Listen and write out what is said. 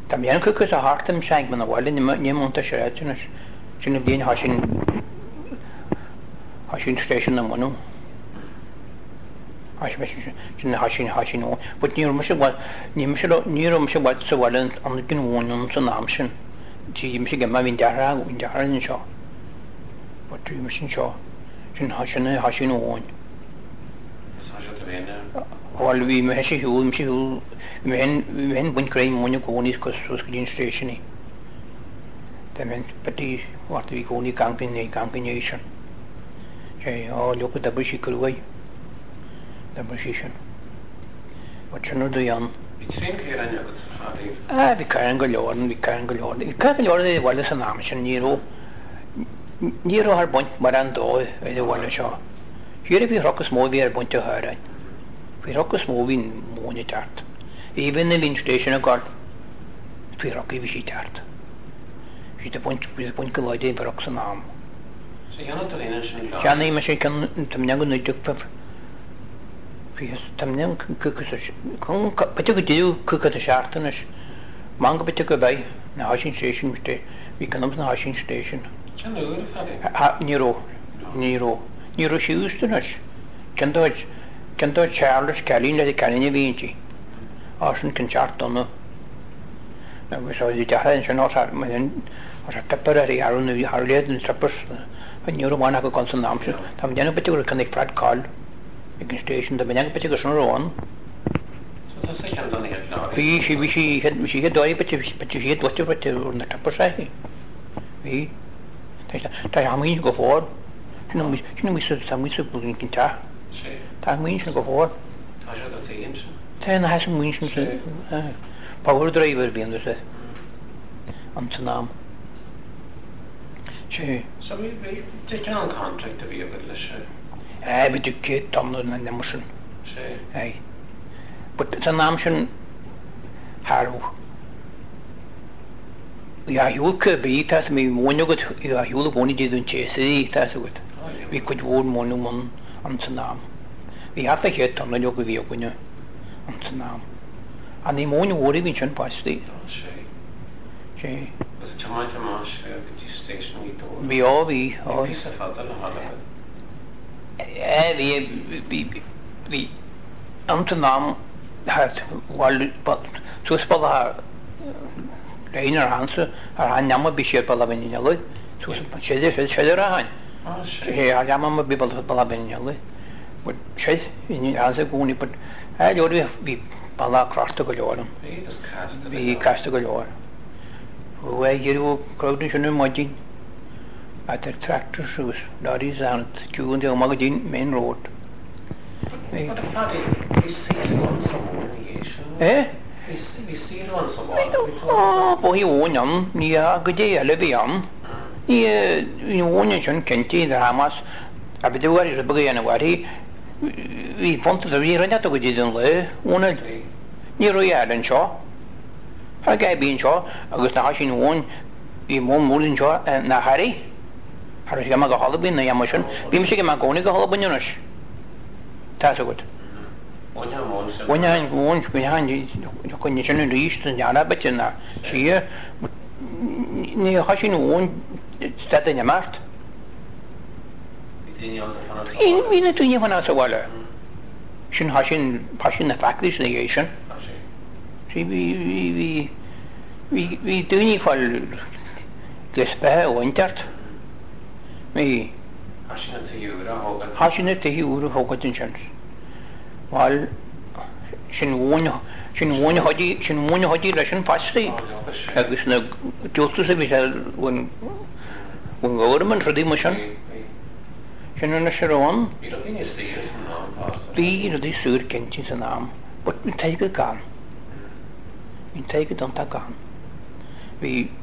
Tam yan cwcws a hartam siag man a wali ni monta siarad sy'n y blin hasyn station na mwnnw hasyn o but ni rwmys y wad sa wali am gynwon yn sy'n amsyn ti ddim sy'n gyma fi'n dara yn sio but dwi ddim sy'n sio sy'n hasyn o o'n wel fi mae hesi hwyl mi hen bwynt greu mwyn y gwnis cos gydyn station ni dim hen byddi wrth fi gwni gangbyn o lwg o dabl si grwy dabl si sy'n o sy'n o dwi Fi trin clir anio gyda safari? Fi cael yn gylioren. Fi cael yn gylioren i wale sy'n am sy'n niro har bwynt mar an doi i wale sio. Hyr fi rhocus mwy fi ar bwynt o hyrain. Fi rhocus mwy fi'n mwyn i tart. Even y lyn station o gord, fi rhocus fi si tart. Fydd y bwynt gyloed i fi rhocus yn am. So yan o dylun yn sy'n glan? Yan i mae sy'n tymniang yn nidwg pef. Fi tymniang cwcws beth yw gyda'i cwcws y siart yn ys. Mang beth yw gybai na hasyn station fi cynnyms na hasyn station. Can yw'r ffari? Niro siws yn ys. Can dod Charles Calin na di Calin i fi yn ti. Asyn cyn siart o'n nhw. Na fi so di dachrau yn sy'n os ar tapar ar ei arwn i harliad yn tapars. Niro wan ac o gons yn amser. Tam dyn nhw beth yw'r cynnig ffrad col. Yn station, da bynnyag beth yw'r sy'n rhawn. So tas eich amdano ni hyn lawr? Fi si doi beth yw'r dwtio beth yw'r na tapar sa hi. Fi. Da am un go ffôr. Sy'n ymwysig blwyddyn gynta. Si? Da am un sy'n go ffôr. Ta eisiau dod i un sy'n? Da yna has am un sy'n power driver fi yn dweud. Am sy'n am. Si. So fi dyn nhw'n contract o fi o bydle si? Vi tycker om den nämligen. Nej. But sen namn här. Ja, jag kan bita att mig månagot jag gjorde på ni det inte så det så gott. Vi kunde vara månagon om sen namn. Vi har fått ett annat jag vi kunde om sen namn. Han är månagon var det vi inte på det. Sí. Was it tomato mash the station we thought? Vi har vi. Vi sa fatta la hade. Vi Amsterdam had well but så spela Reiner Hanse har han jamma bishir pala benjalo så sheder han ja jamma bibal pala benjalo but shed in Hanse goni but vi pala krasta golor vi kasta golor och jag crowden sjön modin at the tractor shoes lorries and queuing the Magazine main road. But the fatty, we see it once a while. We see it once a while. Oh, boy, you won near good day, Levian. You won your Kenty, the Hamas. I bet the word is a buggy and a worry. We wanted to read that we didn't lay. One near Royal and Shaw. A guy being Shaw, I was not hashing one. We won more than Shaw and Harry. Har jag mag hålla bin jag måste vi måste mag gå ner hålla bin junus ta så gott vi han jag kunde känna rist den jävla betena så ni har ju någon städer jag mart vi inte ni fan så väl sin hashin passion faktiskt negation så vi do ni fall gläspa och inte me hashin te hiura hogat in chance wal shin won hodi ration pasti agus na jostu se bisal when government redi motion shin na sharon bi no di sur kenti sanam but we take it on ta gan we